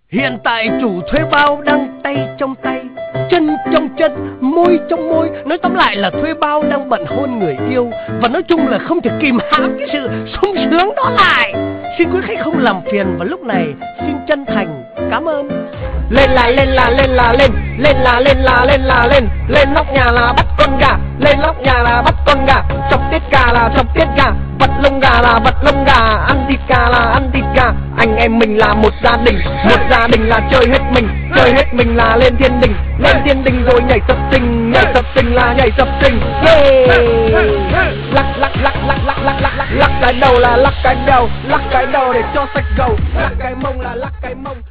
Hiện tại chủ thuê bao đang tay trong tay, chân trong chân, môi trong môi. Nói tóm lại là thuê bao đang bận hôn người yêu. Và nói chung là không thể kìm hãm cái sự sung sướng đó lại. Xin quý khách không làm phiền và lúc này xin chân thành cảm ơn. Lên là lên là lên là lên, lên là lên là lên là lên. Lên nóc nhà là bắt con gà, lên nóc nhà là bắt con gà. Chọc tiết gà là chọc tiết gà, vật lông gà là vật lông gà, ăn thịt gà là ăn thịt gà. Anh em mình là một gia đình là chơi hết mình là lên thiên đình rồi nhảy tập tình là nhảy tập tình. Lắc lắc lắc lắc lắc lắc lắc lắc cái đầu là lắc cái đầu để cho sạch gầu, lắc cái mông là lắc cái mông.